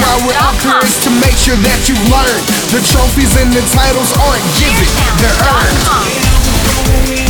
why we're up here is to make sure that you learn. The trophies and the titles aren't given, they're earned.